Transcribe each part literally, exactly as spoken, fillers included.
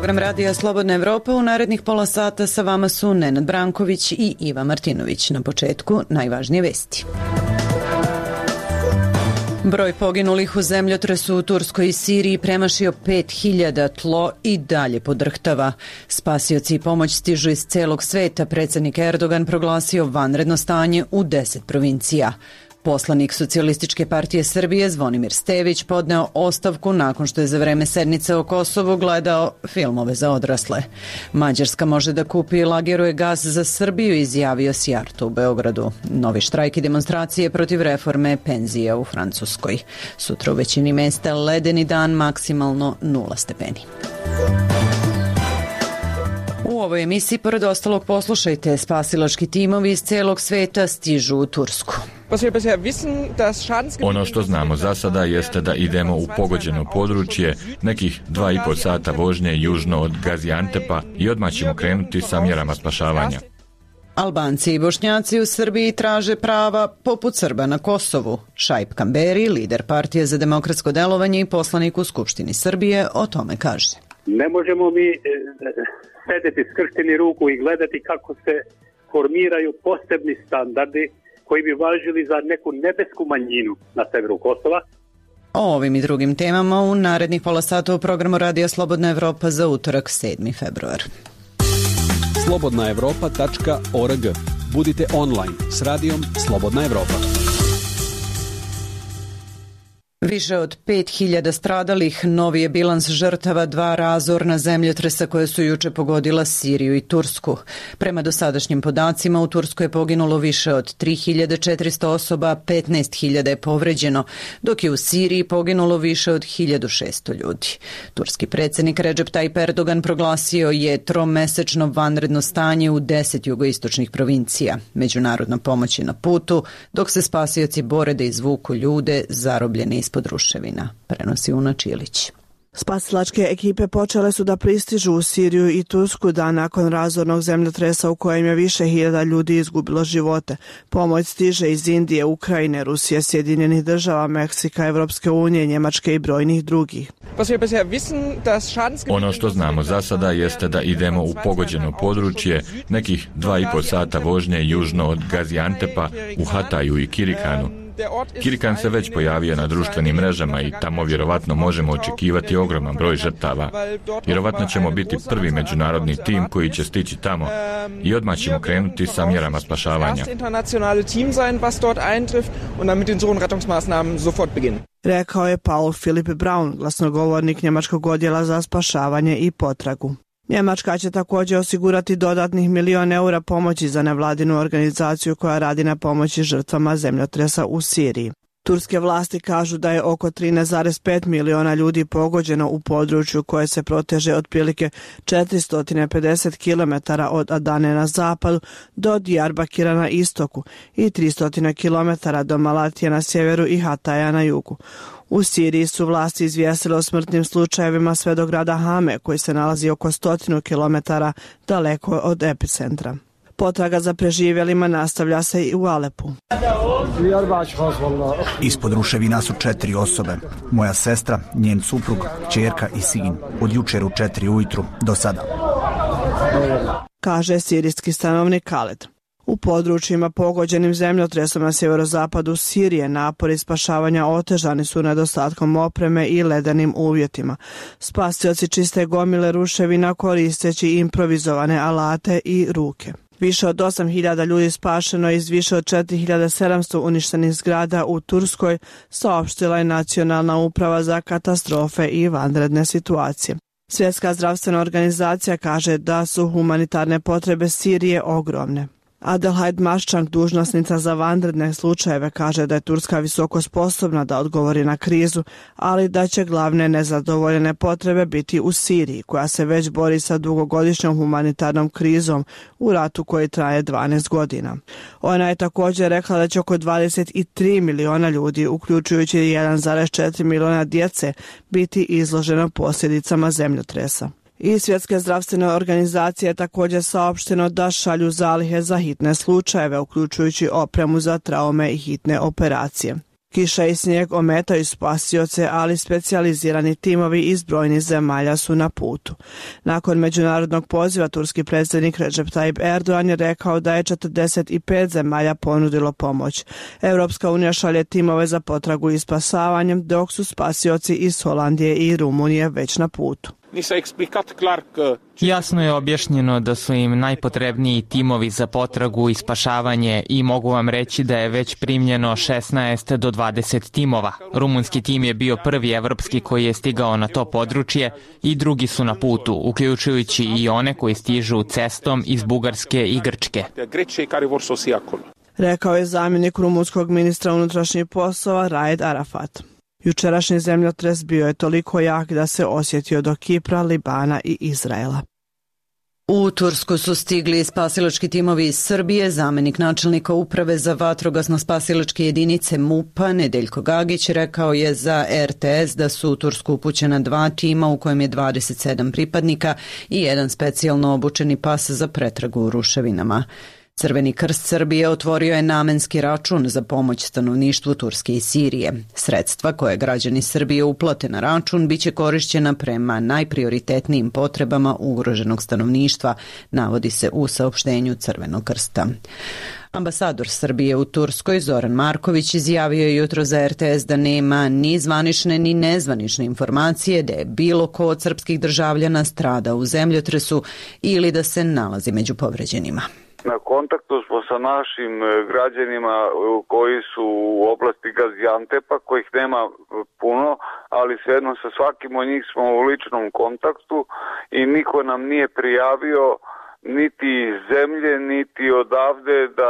program Radija Slobodna Evropa. U narednih pola sata sa vama su Nenad Branković i Iva Martinović. Na početku najvažnije vesti. Broj poginulih u zemljotresu u Turskoj i Siriji premašio pet hiljada, tlo i dalje podrhtava. Spasioci i pomoć stižu iz celog sveta. Predsjednik Erdogan proglasio vanredno stanje u deset provincija. Poslanik Socijalističke partije Srbije Zvonimir Stević podneo ostavku nakon što je za vreme sednice o Kosovu gledao filmove za odrasle. Mađarska može da kupi i lageruje gas za Srbiju, izjavio Sijarto u Beogradu. Novi štrajk i demonstracije protiv reforme penzija u Francuskoj. Sutra u većini mesta ledeni dan, maksimalno nula stepeni. U ovoj emisiji, pored ostalog, poslušajte, spasilački timovi iz celog sveta stižu u Tursku. Ono što znamo za sada jeste da idemo u pogođeno područje, nekih dva i pol sata vožnje južno od Gaziantepa i odmah ćemo krenuti sa mjerama spašavanja. Albanci i Bošnjaci u Srbiji traže prava poput Srba na Kosovu. Šaip Kamberi, lider Partije za demokratsko delovanje i poslanik u Skupštini Srbije, o tome kaže. Ne možemo mi sedeti skršteni ruku i gledati kako se formiraju posebni standardi koji bi važili za neku nebesku manjinu na severu Kosova. O ovim i drugim temama u narednih pola sata u programu Radija Slobodna Evropa za utorak sedmi februar. slobodna evropa tačka org. Budite online s radijom Slobodna Evropa. Više od pet hiljada stradalih, novi je bilans žrtava dva razorna zemljotresa koje su juče pogodila Siriju i Tursku. Prema dosadašnjim podacima, u Turskoj je poginulo više od tri hiljade četiristo osoba, petnaest hiljada je povređeno, dok je u Siriji poginulo više od hiljadu šesto ljudi. Turski predsjednik Recep Tayyip Erdogan proglasio je tromesečno vanredno stanje u deset jugoistočnih provincija. Međunarodna pomoć je na putu, dok se spasioci bore da izvuku ljude zarobljene iz pod ruševina, prenosi Una Čilić. Spasilačke ekipe počele su da pristižu u Siriju i Tursku dan nakon razornog zemljotresa u kojem je više hiljada ljudi izgubilo živote. Pomoć stiže iz Indije, Ukrajine, Rusije, Sjedinjenih država, Meksika, Evropske unije, Njemačke i brojnih drugih. Ono što znamo za sada jeste da idemo u pogođeno područje, nekih dva i pol sata vožnje južno od Gaziantepa u Hataju i Kirikanu. Kirikan se već pojavio na društvenim mrežama i tamo vjerovatno možemo očekivati ogroman broj žrtava. Vjerovatno ćemo biti prvi međunarodni tim koji će stići tamo i odmah ćemo krenuti sa mjerama spašavanja. Rekao je Paul Philip Braun, glasnogovornik njemačkog odjela za spašavanje i potragu. Njemačka će također osigurati dodatnih milion eura pomoći za nevladinu organizaciju koja radi na pomoći žrtvama zemljotresa u Siriji. Turske vlasti kažu da je oko trinaest zarez pet miliona ljudi pogođeno u području koje se proteže otprilike četiristo pedeset kilometara od Adane na zapadu do Diyarbakira na istoku i tristo kilometara do Malatije na sjeveru i Hataja na jugu. U Siriji su vlasti izvijestile o smrtnim slučajevima sve do grada Hame, koji se nalazi oko stotinu kilometara daleko od epicentra. Potraga za preživjelima nastavlja se i u Alepu. Ispod ruševina su četiri osobe. Moja sestra, njen suprug, ćerka i sin. Od jučer u četiri ujutru do sada. Kaže sirijski stanovnik Khaled. U područjima pogođenim zemljotresom na sjeverozapadu Sirije napori spašavanja otežani su nedostatkom opreme i ledenim uvjetima. Spasioci čiste gomile ruševina koristeći improvizovane alate i ruke. Više od osam hiljada ljudi spašeno iz više od četiri hiljade sedamsto uništenih zgrada u Turskoj, saopštila je Nacionalna uprava za katastrofe i vanredne situacije. Svjetska zdravstvena organizacija kaže da su humanitarne potrebe Sirije ogromne. Adelheid Maščank, dužnosnica za vanredne slučajeve, kaže da je Turska visoko sposobna da odgovori na krizu, ali da će glavne nezadovoljene potrebe biti u Siriji, koja se već bori sa dugogodišnjom humanitarnom krizom u ratu koji traje dvanaest godina. Ona je također rekla da će oko dvadeset tri miliona ljudi, uključujući jedan zarez četiri miliona djece, biti izloženo posljedicama zemljotresa. I Svjetske zdravstvene organizacije je također saopšteno da šalju zalihe za hitne slučajeve, uključujući opremu za traume i hitne operacije. Kiša i snijeg ometaju spasioce, ali specijalizirani timovi iz brojnih zemalja su na putu. Nakon međunarodnog poziva, turski predsjednik Recep Tayyip Erdogan je rekao da je četrdeset pet zemalja ponudilo pomoć. Europska unija šalje timove za potragu i spasavanje, dok su spasioci iz Holandije i Rumunije već na putu. Jasno je objašnjeno da su im najpotrebniji timovi za potragu i spašavanje i mogu vam reći da je već primljeno šesnaest do dvadeset timova. Rumunski tim je bio prvi evropski koji je stigao na to područje i drugi su na putu, uključujući i one koji stižu cestom iz Bugarske i Grčke. Rekao je zamjenik rumunskog ministra unutrašnjih poslova Raed Arafat. Jučerašnji zemljotres bio je toliko jak da se osjetio do Kipra, Libana i Izraela. U Tursku su stigli spasilački timovi iz Srbije. Zamjenik načelnika uprave za vatrogasno-spasilačke jedinice MUP-a Nedeljko Gagić rekao je za R T S da su u Tursku upućena dva tima u kojem je dvadeset sedam pripadnika i jedan specijalno obučeni pas za pretragu u ruševinama. Crveni krst Srbije otvorio je namenski račun za pomoć stanovništvu Turske i Sirije. Sredstva koje građani Srbije uplate na račun biće korišćena prema najprioritetnijim potrebama ugroženog stanovništva, navodi se u saopštenju Crvenog krsta. Ambasador Srbije u Turskoj Zoran Marković izjavio je jutro za R T S da nema ni zvanične ni nezvanične informacije da je bilo ko od srpskih državljana strada u zemljotresu ili da se nalazi među povređenima. Na kontaktu smo sa našim građanima koji su u oblasti Gaziantepa, kojih nema puno, ali svejedno sa svakim od njih smo u ličnom kontaktu i niko nam nije prijavio niti iz zemlje, niti odavde da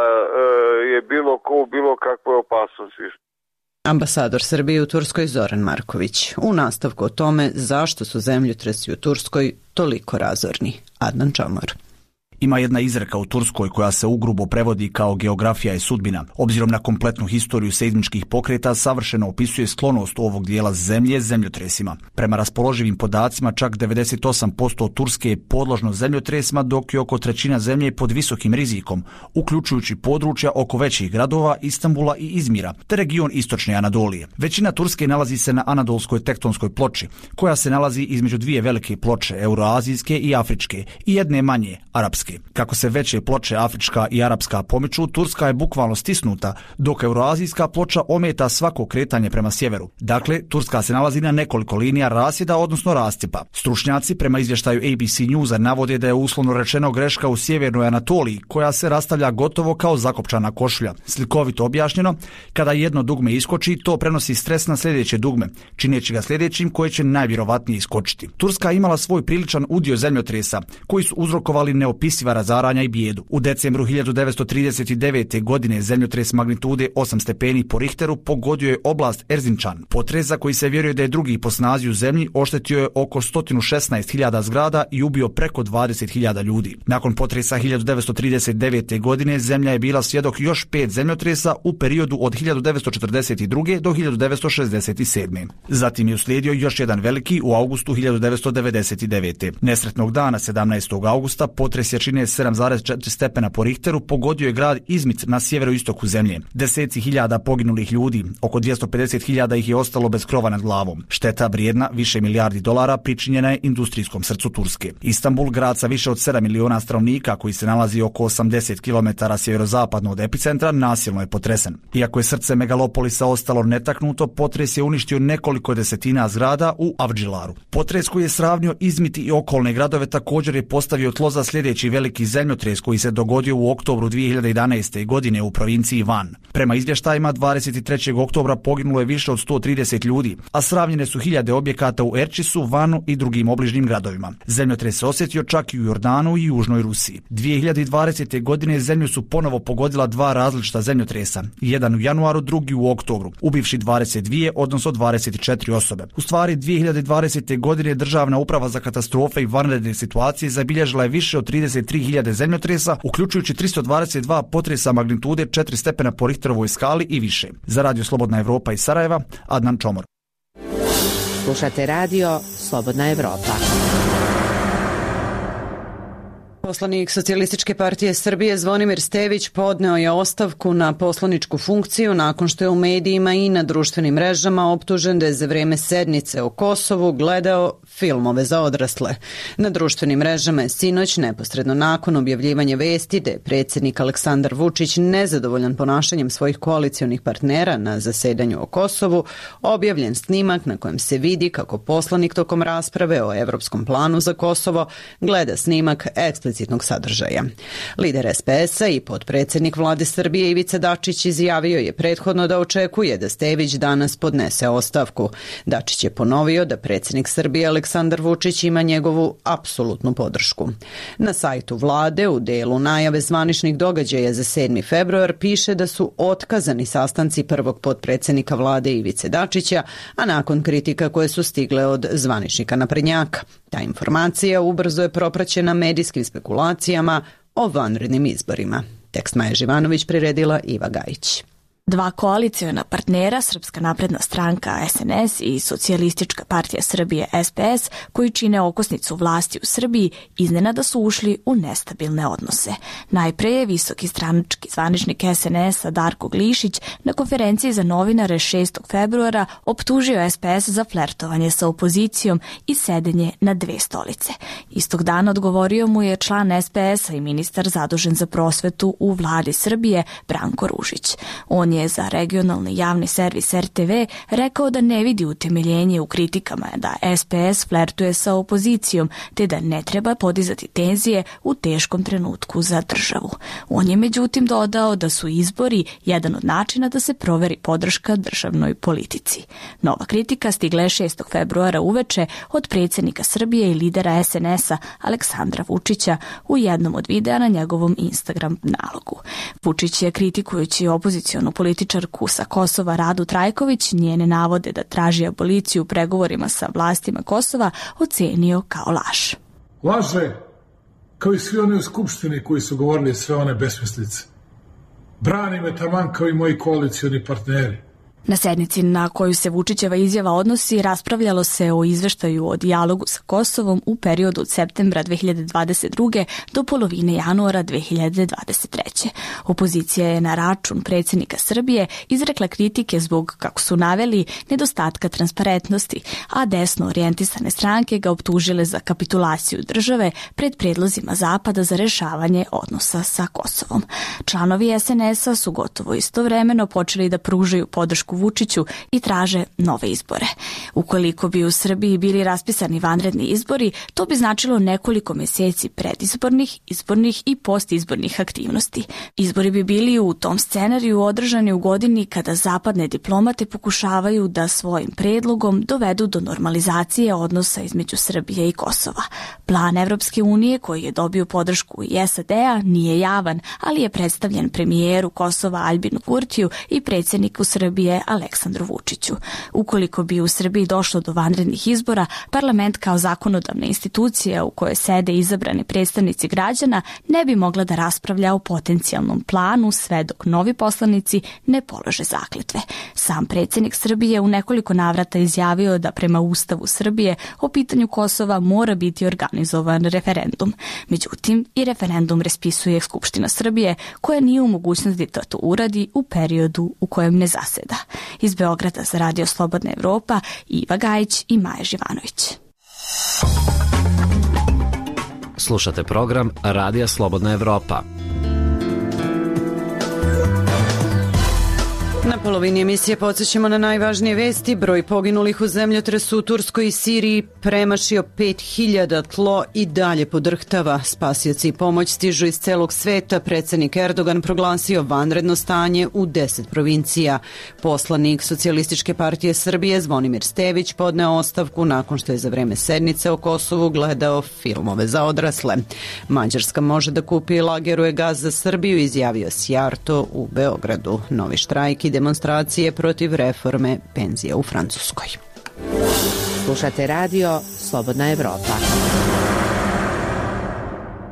je bilo ko u bilo kakve opasnosti. Ambasador Srbije u Turskoj Zoran Marković. U nastavku o tome zašto su zemljotresi u Turskoj toliko razorni. Adnan Čamor. Ima jedna izreka u Turskoj koja se ugrubo prevodi kao geografija je sudbina. Obzirom na kompletnu historiju seizmičkih pokreta, savršeno opisuje sklonost ovog dijela zemlje zemljotresima. Prema raspoloživim podacima, čak devedeset osam posto Turske je podložno zemljotresima, dok je oko trećina zemlje pod visokim rizikom, uključujući područja oko većih gradova, Istanbula i Izmira, te region istočne Anadolije. Većina Turske nalazi se na anadolskoj tektonskoj ploči, koja se nalazi između dvije velike ploče, euroazijske i afričke, i jedne manje, arapske. Kako se veće ploče afrička i arapska pomiču, Turska je bukvalno stisnuta, dok euroazijska ploča ometa svako kretanje prema sjeveru. Dakle, Turska se nalazi na nekoliko linija rasjeda, odnosno rascjepa. Stručnjaci prema izvještaju A B C Newsa navode da je uslovno rečeno greška u sjevernoj Anatoliji, koja se rastavlja gotovo kao zakopčana košulja. Slikovito objašnjeno, kada jedno dugme iskoči, to prenosi stres na sljedeće dugme, čineći ga sljedećim koje će najvjerovatnije iskočiti. Turska imala svoj priličan udio zemljotresa, koji su uzrokovali neopisiva razaranja i bijedu. U decembru hiljadu devetsto trideset devete. godine zemljotres magnitude osam stepeni po Richteru pogodio je oblast Erzincan. Potres za koji se vjeruje da je drugi po snazi u zemlji oštetio je oko sto šesnaest hiljada zgrada i ubio preko dvadeset hiljada ljudi. Nakon potresa hiljadu devetsto trideset devete. godine zemlja je bila svjedok još pet zemljotresa u periodu od hiljadu devetsto četrdeset druge. do hiljadu devetsto šezdeset sedme. Zatim je uslijedio još jedan veliki u avgustu hiljadu devetsto devedeset devete. Nesretnog dana sedamnaestog augusta potres jačine sedam zarez četiri stepena po Richteru pogodio je grad Izmit na sjeveroistoku zemlje. Deseci hiljada poginulih ljudi, oko dvjesto pedeset hiljada ih je ostalo bez krova nad glavom. Šteta vrijedna više milijardi dolara pričinjena je industrijskom srcu Turske. Istanbul, grad sa više od sedam miliona stanovnika koji se nalazi oko osamdeset kilometara sjeverozapadno od epicentra, nasilno je potresen. Iako je srce megalopolisa ostalo netaknuto, potres je uništio nekoliko desetina zgrada u Avcılaru. Potres koji je sravnio Izmit i okolne gradove također je postavio tlo za sljedeći veliki zemljotres koji se dogodio u oktobru dvije hiljade jedanaeste. godine u provinciji Van. Prema izvještajima, dvadeset trećeg oktobra poginulo je više od sto trideset ljudi, a sravnjene su hiljade objekata u Erčisu, Vanu i drugim obližnjim gradovima. Zemljotres se osjetio čak i u Jordanu i južnoj Rusiji. dvije hiljade dvadesete. godine zemlju su ponovo pogodila dva različita zemljotresa, jedan u januaru, drugi u oktobru, ubivši dvadeset dvije, odnosno dvadeset četiri osobe. U stvari, dvije hiljade dvadesete. godine Državna uprava za katastrofe i vanredne situacije zabilježila je više od trideset tri hiljade zemljotresa, uključujući tristo dvadeset dva potresa magnitude četiri stepena po Richterovoj skali i više. Za Radio Slobodna Evropa iz Sarajeva, Adnan Čomor. Slušate radio Slobodna Evropa. Poslanik Socijalističke partije Srbije Zvonimir Stević podneo je ostavku na poslaničku funkciju nakon što je u medijima i na društvenim mrežama optužen da je za vreme sednice o Kosovu gledao filmove za odrasle. Na društvenim mrežama je sinoć, neposredno nakon objavljivanja vesti da je predsjednik Aleksandar Vučić nezadovoljan ponašanjem svojih koalicionih partnera na zasedanju o Kosovu, objavljen snimak na kojem se vidi kako poslanik tokom rasprave o evropskom planu za Kosovo gleda snimak eksplicitnog sadržaja. Lider es pe es-a i potpredsjednik vlade Srbije Ivica Dačić izjavio je prethodno da očekuje da Stević danas podnese ostavku. Dačić je ponovio da predsjednik Srbije Aleksandar Vučić ima njegovu apsolutnu podršku. Na sajtu vlade u delu najave zvaničnih događaja za sedmi februar piše da su otkazani sastanci prvog potpredsjednika vlade Ivice Dačića, a nakon kritika koje su stigle od zvaničnika naprednjaka. Ta informacija ubrzo je propraćena medijskim spekulacijama o vanrednim izborima. Tekst Maja Živanović priredila Iva Gajić. Dva koaliciona partnera, Srpska napredna stranka es en es i Socijalistička partija Srbije es pe es, koji čine okosnicu vlasti u Srbiji, iznenada su ušli u nestabilne odnose. Najpre je visoki stranački zvaničnik es en es-a Darko Glišić na konferenciji za novinare šestog februara optužio es pe es za flertovanje sa opozicijom i sedenje na dve stolice. Istog dana odgovorio mu je član es pe es-a i ministar zadužen za prosvetu u vladi Srbije Branko Ružić. On je za regionalni javni servis er te ve rekao da ne vidi utemeljenje u kritikama da es pe es flertuje sa opozicijom, te da ne treba podizati tenzije u teškom trenutku za državu. On je međutim dodao da su izbori jedan od načina da se proveri podrška državnoj politici. Nova kritika stigla je šestog februara uveče od predsjednika Srbije i lidera es en es-a Aleksandra Vučića u jednom od videa na njegovom Instagram nalogu. Vučić je, kritikujući opozicionu političarku sa Kosova Radu Trajković, njene navode da traži aboliciju u pregovorima sa vlastima Kosova, ocenio kao laž. Laže kao i svi oni u Skupštini koji su govorili sve one besmislice. Brani me taman kao i moji koalicioni partneri. Na sednici na koju se Vučićeva izjava odnosi raspravljalo se o izveštaju o dijalogu sa Kosovom u periodu od septembra dve hiljade dvadeset druge do polovine januara dve hiljade dvadeset treće. Opozicija je na račun predsjednika Srbije izrekla kritike zbog, kako su naveli, nedostatka transparentnosti, a desno orijentisane stranke ga optužile za kapitulaciju države pred predlozima Zapada za rešavanje odnosa sa Kosovom. Članovi es en es-a su gotovo istovremeno počeli da pružaju podršku Vučiću i traže nove izbore. Ukoliko bi u Srbiji bili raspisani vanredni izbori, to bi značilo nekoliko mjeseci predizbornih, izbornih i postizbornih aktivnosti. Izbori bi bili u tom scenariju održani u godini kada zapadne diplomate pokušavaju da svojim predlogom dovedu do normalizacije odnosa između Srbije i Kosova. Plan Evropske unije, koji je dobio podršku i es a de-a, nije javan, ali je predstavljen premijeru Kosova Aljbinu Kurtiju i predsjedniku Srbije Aleksandru Vučiću. Ukoliko bi u Srbiji došlo do vanrednih izbora, parlament kao zakonodavna institucija u kojoj sede izabrani predstavnici građana ne bi mogla da raspravlja o potencijalnom planu sve dok novi poslanici ne polože zakletve. Sam predsjednik Srbije u nekoliko navrata izjavio da prema Ustavu Srbije o pitanju Kosova mora biti organizovan referendum. Međutim, i referendum raspisuje Skupština Srbije, koja nije u mogućnosti da to uradi u periodu u kojem ne zaseda. Iz Beograda za Radio Slobodna Evropa, Iva Gajić i Maja Živanović. Slušate program Radija Slobodna Evropa. Na polovini emisije podsjećamo na najvažnije vesti. Broj poginulih u zemljotresu u Turskoj i Siriji premašio pet hiljada, tlo i dalje podrhtava. Spasioci i pomoć stižu iz celog sveta. Predsjednik Erdogan proglasio vanredno stanje u deset provincija. Poslanik Socijalističke partije Srbije Zvonimir Stević podneo ostavku nakon što je za vreme sednice o Kosovu gledao filmove za odrasle. Mađarska može da kupi lageruje gaz za Srbiju, izjavio Sjarto u Beogradu. Novi štrajk i demonstracije protiv reforme penzija u Francuskoj. Slušate radio Slobodna Evropa.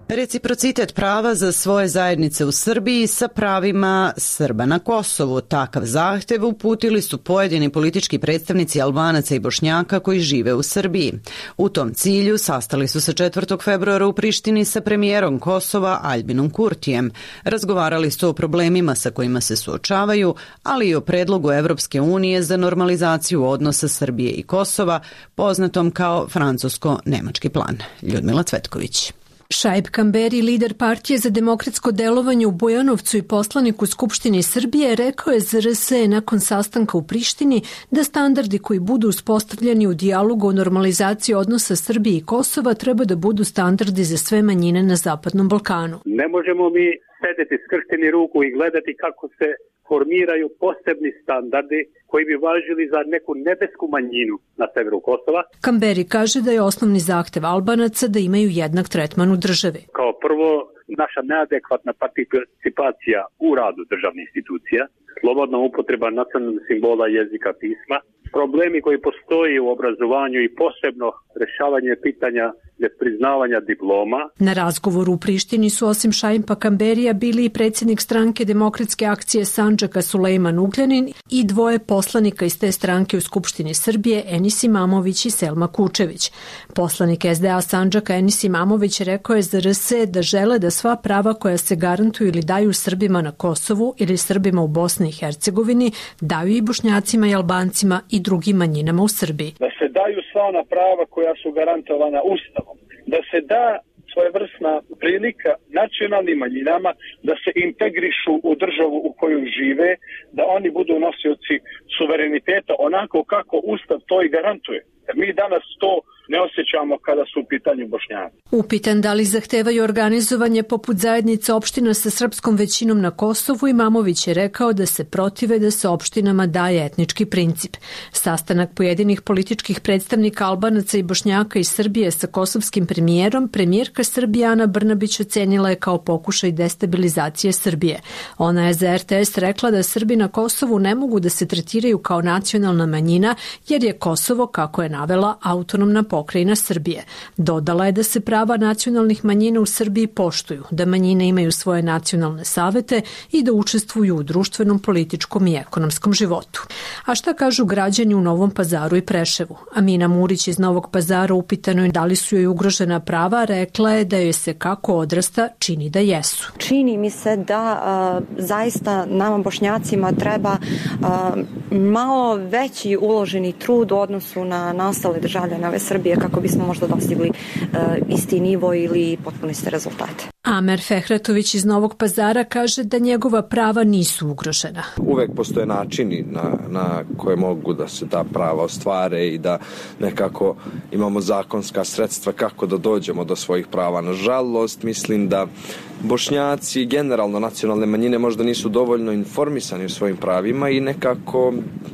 Reciprocitet prava za svoje zajednice u Srbiji sa pravima Srba na Kosovu. Takav zahtev uputili su pojedini politički predstavnici Albanaca i Bošnjaka koji žive u Srbiji. U tom cilju sastali su se četvrtog februara u Prištini sa premijerom Kosova Aljbinom Kurtijem. Razgovarali su o problemima sa kojima se suočavaju, ali i o predlogu Evropske unije za normalizaciju odnosa Srbije i Kosova, poznatom kao francusko-nemački plan. Ljudmila Cvetković. Šaip Kamberi, lider partije za demokratsko delovanje u Bujanovcu i poslanik u Skupštini Srbije, rekao je Z R S nakon sastanka u Prištini da standardi koji budu uspostavljeni u dijalogu o normalizaciji odnosa Srbije i Kosova treba da budu standardi za sve manjine na Zapadnom Balkanu. Ne možemo mi sedeti skršteni ruku i gledati kako se formiraju posebni standardi koji bi važili za neku nebesku manjinu na severu Kosova. Kamberi kaže da je osnovni zahtev Albanaca da imaju jednak tretman u državi. Kao prvo, naša neadekvatna participacija u radu državnih institucija, slobodna upotreba nacionalnog simbola jezika pisma, problemi koji postoji u obrazovanju i posebno rešavanje pitanja nepriznavanja diploma. Na razgovoru u Prištini su osim Šaipa Kamberija bili i predsjednik stranke Demokratske akcije Sandžaka Sulejman Ugljanin i dvoje poslanika iz te stranke u Skupštini Srbije, Enis Imamović i Selma Kučević. Poslanik S D A Sandžaka Enis Imamović rekao je za R S da žele da sva prava koja se garantuju ili daju Srbima na Kosovu ili Srbima u Bosni i Hercegovini daju i Bošnjacima i Albancima i drugim manjinama u Srbiji. Da se daju sva ona prava koja su garantovana Ustavom, da se da svojevrsna prilika nacionalnim manjinama da se integrišu u državu u kojoj žive, da oni budu nosioci suvereniteta onako kako Ustav to i garantuje. Mi danas to ne osjećamo kada su u pitanju Bošnjaci. Upitan da li zahtevaju organizovanje poput zajednice opština sa srpskom većinom na Kosovu, Imamović je rekao da se protive da se opštinama daje etnički princip. Sastanak pojedinih političkih predstavnika Albanaca i Bošnjaka iz Srbije sa kosovskim premijerom, premijerka Srbije Ana Brnabić ocenila je kao pokušaj destabilizacije Srbije. Ona je za R T S rekla da Srbi na Kosovu ne mogu da se tretiraju kao nacionalna manjina jer je Kosovo, kako je navela, autonomna pokrajina Srbije. Dodala je da se prava nacionalnih manjina u Srbiji poštuju, da manjine imaju svoje nacionalne savete i da učestvuju u društvenom, političkom i ekonomskom životu. A šta kažu građani u Novom Pazaru i Preševu? Amina Murić iz Novog Pazara upitano je da li su joj ugrožena prava, rekla je da joj se kako odrasta čini da jesu. Čini mi se da a, zaista nama Bošnjacima treba a, malo veći uloženi trud u odnosu na nastale državljane ove Srbije kako bismo možda dostigli uh, isti nivo ili potpuno iste rezultate. Amer Fehratović iz Novog Pazara kaže da njegova prava nisu ugrožena. Uvek postoje načini na, na koje mogu da se ta prava ostvare i da nekako imamo zakonska sredstva kako da dođemo do svojih prava. Nažalost, mislim da Bošnjaci, generalno nacionalne manjine, možda nisu dovoljno informisani o svojim pravima i nekako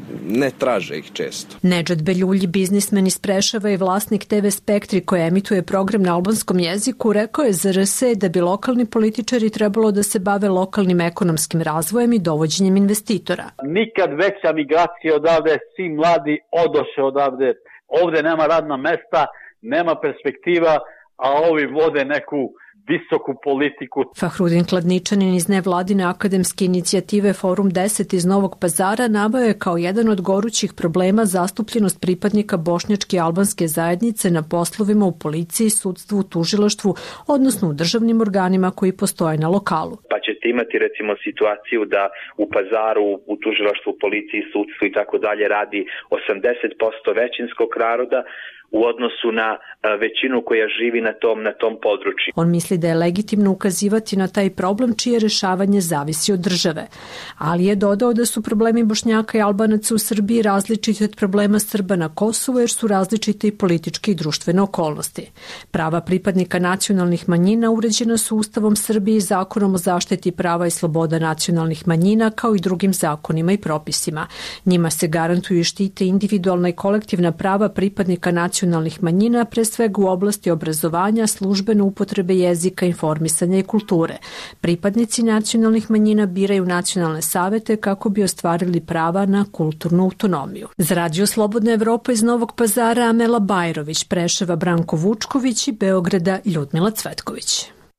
ne traže ih često. Nedžad Beljulji, biznismen iz Preševa i vlasnik T V Spektri koji emituje program na albanskom jeziku, rekao je za R S da bi lokalni političari trebalo da se bave lokalnim ekonomskim razvojem i dovođenjem investitora. Nikad veća migracija odavde, svi mladi odoše odavde. Ovde nema radna mesta, nema perspektiva, a ovi vode neku visoku politiku. Fahrudin Kladničanin iz nevladine akademske inicijative Forum deset iz Novog Pazara naveo je kao jedan od gorućih problema zastupljenost pripadnika bošnjačke i albanske zajednice na poslovima u policiji, sudstvu, tužilaštvu, odnosno u državnim organima koji postoje na lokalu. Pa ćete imati recimo situaciju da u Pazaru, u tužilaštvu, policiji, sudstvu i tako dalje radi osamdeset posto većinskog naroda u odnosu na većinu koja živi na tom na tom području. On misli da je legitimno ukazivati na taj problem čije rešavanje zavisi od države, ali je dodao da su problemi Bošnjaka i Albanaca u Srbiji različiti od problema Srba na Kosovu jer su različite i političke i društvene okolnosti. Prava pripadnika nacionalnih manjina uređena su Ustavom Srbije i Zakonom o zaštiti prava i sloboda nacionalnih manjina kao i drugim zakonima i propisima. Njima se garantuju i štite individualna i kolektivna prava pripadnika nacionalnih manjina, pre svega u oblasti obrazovanja, službene upotrebe jezika, informisanja i kulture. Pripadnici nacionalnih manjina biraju nacionalne savete kako bi ostvarili prava na kulturnu autonomiju. Za Radio Slobodna Evropa iz Novog Pazara Amela Bajrović, Preševa Branko Vučković i Beograda Ljudmila Cvetković.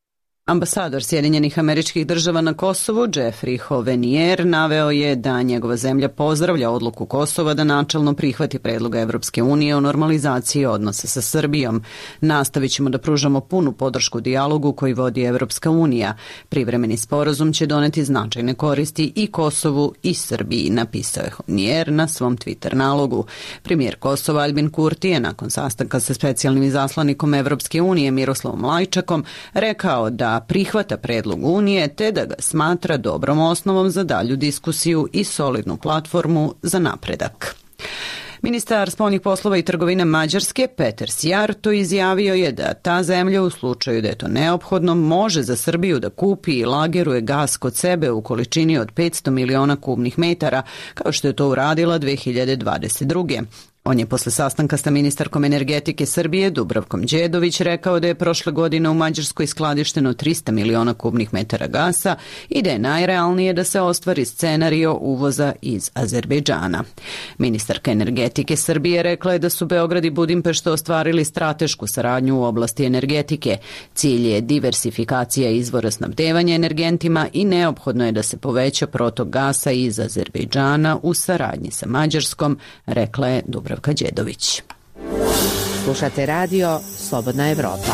Ambasador Sjedinjenih Američkih Država na Kosovu, Jeffrey Hovenier, naveo je da njegova zemlja pozdravlja odluku Kosova da načelno prihvati predlog Evropske unije o normalizaciji odnosa sa Srbijom. Nastavit ćemo da pružamo punu podršku dijalogu koji vodi Evropska unija. Privremeni sporazum će doneti značajne koristi i Kosovu i Srbiji, napisao je Hovenier na svom Twitter nalogu. Premijer Kosova Albin Kurti je nakon sastanka sa specijalnim izaslanikom Evropske unije Miroslavom Lajčakom rekao da prihvata predlog Unije te da ga smatra dobrom osnovom za dalju diskusiju i solidnu platformu za napredak. Ministar spoljnih poslova i trgovine Mađarske Peter Sijarto izjavio je da ta zemlja u slučaju da je to neophodno može za Srbiju da kupi i lageruje gas kod sebe u količini od petsto miliona kubnih metara, kao što je to uradila dve hiljade dvadeset druge. On je posle sastanka sa ministarkom energetike Srbije Dubravkom Đedović rekao da je prošle godine u Mađarskoj skladišteno trista miliona kubnih metara gasa i da je najrealnije da se ostvari scenario uvoza iz Azerbejdžana. Ministarka energetike Srbije rekla je da su Beograd i Budimpešta ostvarili stratešku saradnju u oblasti energetike. Cilj je diversifikacija izvora snabdevanja energentima i neophodno je da se poveća protok gasa iz Azerbejdžana u saradnji sa Mađarskom, rekla je Dubravka Dubravka Đedović. Slušate radio Slobodna Evropa.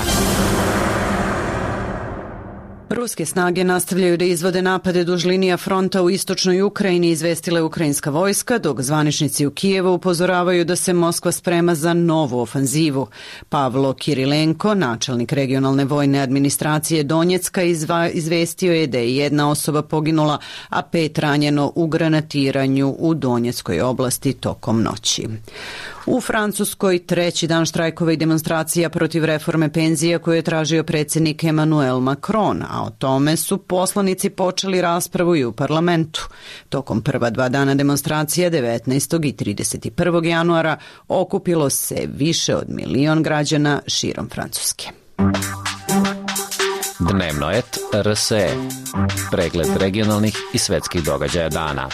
Ruske snage nastavljaju da izvode napade duž linija fronta u istočnoj Ukrajini, izvestila je ukrajinska vojska, dok zvaničnici u Kijevu upozoravaju da se Moskva sprema za novu ofanzivu. Pavlo Kirilenko, načelnik regionalne vojne administracije Donjecka, izva, izvestio je da je jedna osoba poginula, a pet ranjeno u granatiranju u Donjeckoj oblasti tokom noći. U Francuskoj treći dan štrajkova i demonstracija protiv reforme penzija koju je tražio predsjednik Emmanuel Macron, a o tome su poslanici počeli raspravu i u parlamentu. Tokom prva dva dana demonstracija devetnaestog i trideset prvog januara okupilo se više od milion građana širom Francuske. Dnevno et R S E. Pregled regionalnih i svetskih događaja dana.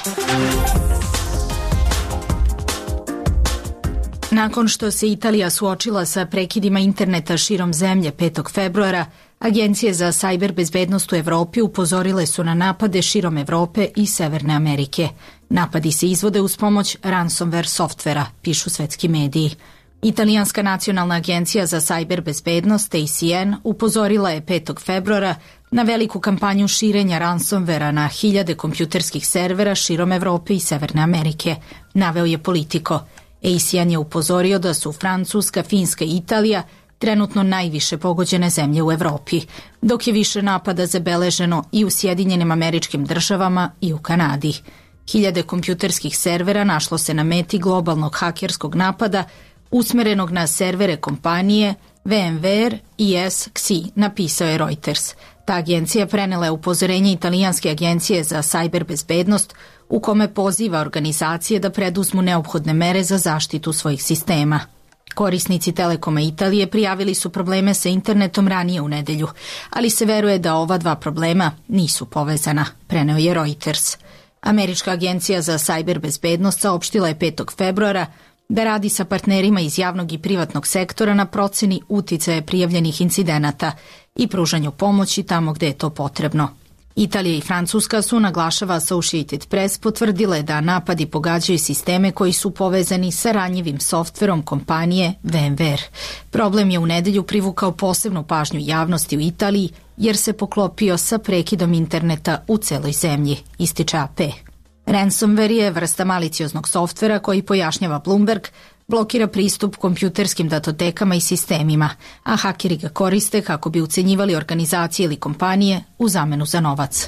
Nakon što se Italija suočila sa prekidima interneta širom zemlje petog februara, agencije za sajber bezbednost u Evropi upozorile su na napade širom Evrope i Severne Amerike. Napadi se izvode uz pomoć ransomware softvera, pišu svetski mediji. Italijanska nacionalna agencija za sajber bezbednost A C N upozorila je petog februara na veliku kampanju širenja ransomvera na hiljade kompjuterskih servera širom Evrope i Severne Amerike, naveo je Politico. A C N je upozorio da su Francuska, Finska i Italija trenutno najviše pogođene zemlje u Evropi, dok je više napada zabeleženo i u Sjedinjenim Američkim Državama i u Kanadi. Hiljade kompjuterskih servera našlo se na meti globalnog hakerskog napada usmerenog na servere kompanije VMware i S X I, napisao je Reuters. Ta agencija prenela je upozorenje italijanske agencije za sajber bezbednost u kome poziva organizacije da preduzmu neophodne mere za zaštitu svojih sistema. Korisnici Telekoma Italije prijavili su probleme sa internetom ranije u nedelju, ali se veruje da ova dva problema nisu povezana, preneo je Reuters. Američka agencija za sajber bezbednost saopštila je petog februara da radi sa partnerima iz javnog i privatnog sektora na proceni uticaja prijavljenih incidenata i pružanju pomoći tamo gde je to potrebno. Italija i Francuska su, naglašava Associated Press, potvrdile da napadi pogađaju sisteme koji su povezani sa ranjivim softverom kompanije VMware. Problem je u nedelju privukao posebnu pažnju javnosti u Italiji jer se poklopio sa prekidom interneta u celoj zemlji, ističe A P. Ransomware je vrsta malicioznog softvera koji, pojašnjava Bloomberg, blokira pristup kompjuterskim datotekama i sistemima, a hakeri ga koriste kako bi ucenjivali organizacije ili kompanije u zamenu za novac.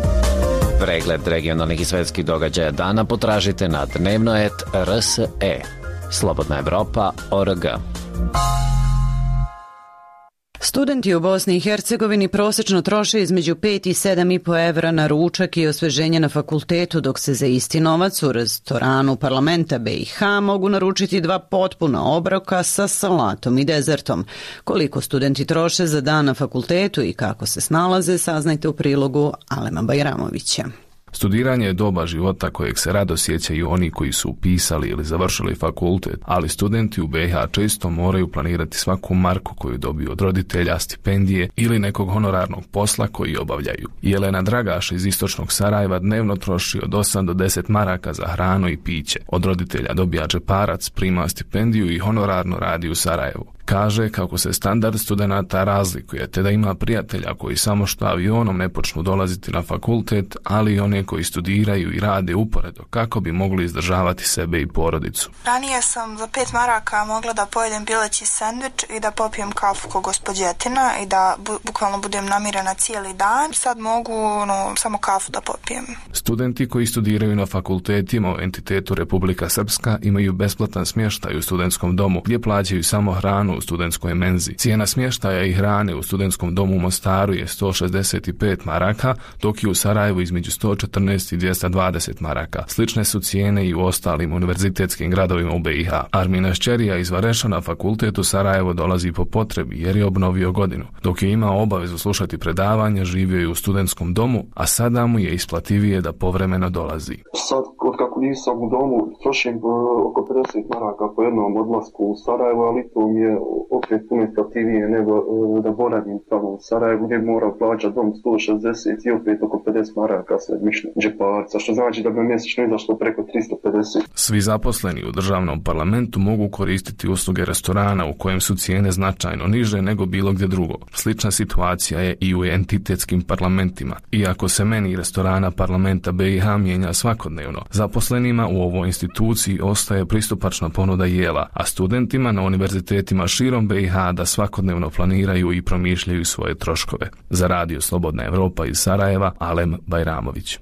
Pregled regionalnih i svetskih događaja dana potražite na dnevno et R S E. Slobodna Evropa O R G. Studenti u Bosni i Hercegovini prosečno troše između pet i sedam i po evra na ručak i osveženje na fakultetu, dok se za isti novac u restoranu parlamenta B i H mogu naručiti dva potpuna obroka sa salatom i dezertom. Koliko studenti troše za dan na fakultetu i kako se snalaze, saznajte u prilogu Alema Bajramovića. Studiranje je doba života kojeg se rado sjećaju oni koji su upisali ili završili fakultet, ali studenti u B i H često moraju planirati svaku marku koju dobiju od roditelja, stipendije ili nekog honorarnog posla koji obavljaju. Jelena Dragaš iz istočnog Sarajeva dnevno troši od osam do deset maraka za hranu i piće. Od roditelja dobija džeparac, prima stipendiju i honorarno radi u Sarajevu. Kaže kako se standard studenata razlikuje, te da ima prijatelja koji samo što avionom ne počnu dolaziti na fakultet, ali i one koji studiraju i rade uporedo kako bi mogli izdržavati sebe i porodicu. Ranije sam za pet maraka mogla da pojedem pileći sendvič i da popijem kafu kod gospođetina i da bu, bukvalno budem namirena cijeli dan. Sad mogu no, samo kafu da popijem. Studenti koji studiraju na fakultetima u entitetu Republika Srpska imaju besplatan smještaj u studentskom domu gdje plaćaju samo hranu u studentskoj menzi. Cijena smještaja i hrane u studentskom domu u Mostaru je sto šezdeset pet maraka, dok je u Sarajevu između sto četrnaest i dvjesto dvadeset maraka. Slične su cijene i u ostalim univerzitetskim gradovima u B i H. Armina Šćerija iz Vareša na fakultet u Sarajevo dolazi po potrebi jer je obnovio godinu. Dok je imao obavezu slušati predavanja, živio je u studentskom domu, a sada mu je isplativije da povremeno dolazi. Sad, od kako nisam u domu, trošim oko pedeset maraka po jednom odlasku u Sarajevo, ali to mi je opet puno isplativije nego da boravim tamo u Sarajevu gdje moram plaćati dom sto šezdeset i opet oko pedeset maraka sve mišljenje džeparca, što znači da bi mjesečno izašlo preko tristo pedeset. Svi zaposleni u državnom parlamentu mogu koristiti usluge restorana u kojem su cijene značajno niže nego bilo gdje drugo. Slična situacija je i u entitetskim parlamentima. Iako se meni restorana parlamenta B i H mijenja svakodnevno, zaposlenima u ovoj instituciji ostaje pristupačna ponuda jela, a studentima na univerzitetima širom B i H da svakodnevno planiraju i promišljaju svoje troškove. Za Radio Slobodna Evropa iz Sarajeva, Alem Bajramović.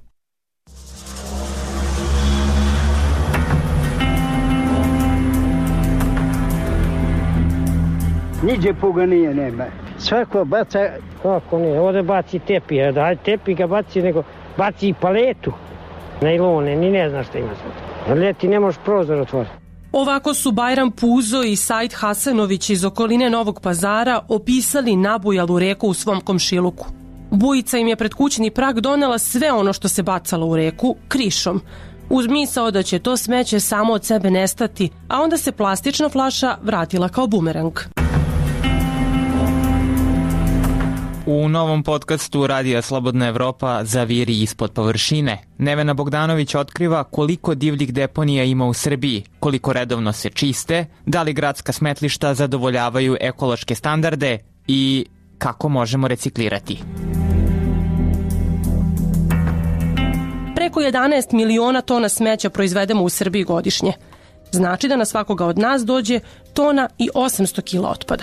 Niđe puga nije, nema. Svako baca... Kako nije, ovdje baci tepi, daj tepi ga baci, nego baci i paletu. Najlone, ni ne znaš šta ima sad. Ljeti ne možeš prozor otvoriti. Ovako su Bajram Puzo i Said Hasanović iz okoline Novog Pazara opisali nabujalu reku u svom komšiluku. Bujica im je pred kućni prag donela sve ono što se bacalo u reku krišom, uz misao da će to smeće samo od sebe nestati, a onda se plastična flaša vratila kao bumerang. U novom podcastu Radija Slobodna Evropa Zaviri ispod površine, Nevena Bogdanović otkriva koliko divljih deponija ima u Srbiji, koliko redovno se čiste, da li gradska smetlišta zadovoljavaju ekološke standarde i kako možemo reciklirati. Preko jedanaest miliona tona smeća proizvedemo u Srbiji godišnje. Znači da na svakoga od nas dođe tona i osamsto kila otpada.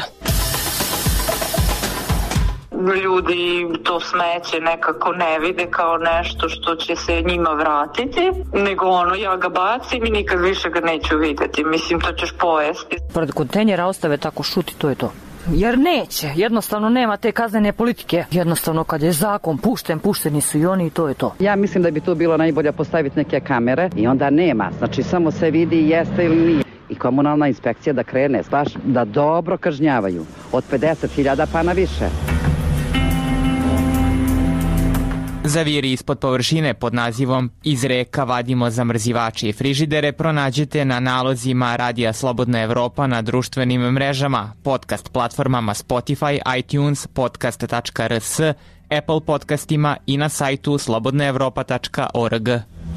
Ljudi to smeće nekako ne vide kao nešto što će se njima vratiti, nego ono ja ga bacim i nikad više ga neću vidjeti. Mislim, to ćeš pojesti. Pored kontejnera ostave tako šuti, to je to. Jer neće, jednostavno nema te kaznene politike. Jednostavno kad je zakon pušten, pušteni su i oni i to je to. Ja mislim da bi tu bilo najbolje postaviti neke kamere i onda nema. Znači samo se vidi jeste ili nije. I komunalna inspekcija da krene, baš da dobro kažnjavaju. Od pedeset hiljada pa na više. Zaviri ispod površine pod nazivom Iz reka vadimo zamrzivače i frižidere pronađete na nalozima Radija Slobodna Evropa na društvenim mrežama, podcast platformama Spotify, iTunes, podcast tačka r s, Apple podcastima i na sajtu slobodna evropa tačka org.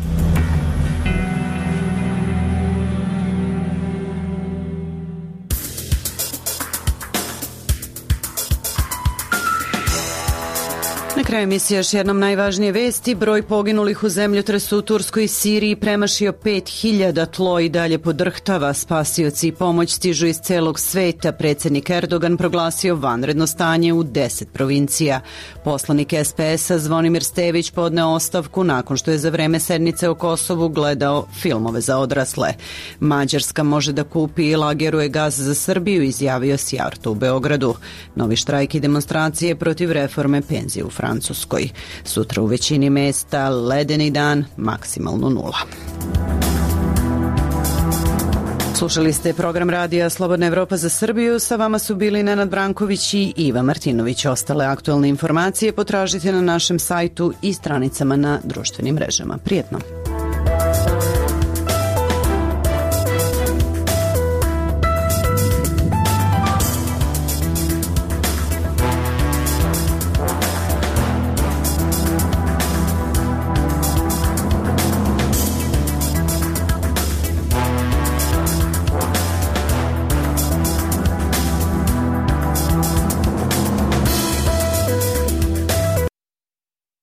Na kraju emisije još jednom najvažnije vesti. Broj poginulih u zemljotresu u Turskoj i Siriji premašio pet hiljada, tlo i dalje podrhtava. Spasioci i pomoć stižu iz celog sveta. Predsjednik Erdogan proglasio vanredno stanje u deset provincija. Poslanik S P S-a Zvonimir Stević podneo ostavku nakon što je za vreme sednice o Kosovu gledao filmove za odrasle. Mađarska može da kupi i lageruje gaz za Srbiju, izjavio Sjarto u Beogradu. Novi štrajk i demonstracije protiv reforme penzije u Francuskoj. Francuskoj. Sutra u većini mesta ledeni dan, maksimalno nula. Slušali ste program radija Slobodna Evropa za Srbiju. Sa vama su bili Nenad Branković i Iva Martinović. Ostale aktualne informacije potražite na našem sajtu i stranicama na društvenim mrežama. Prijetno!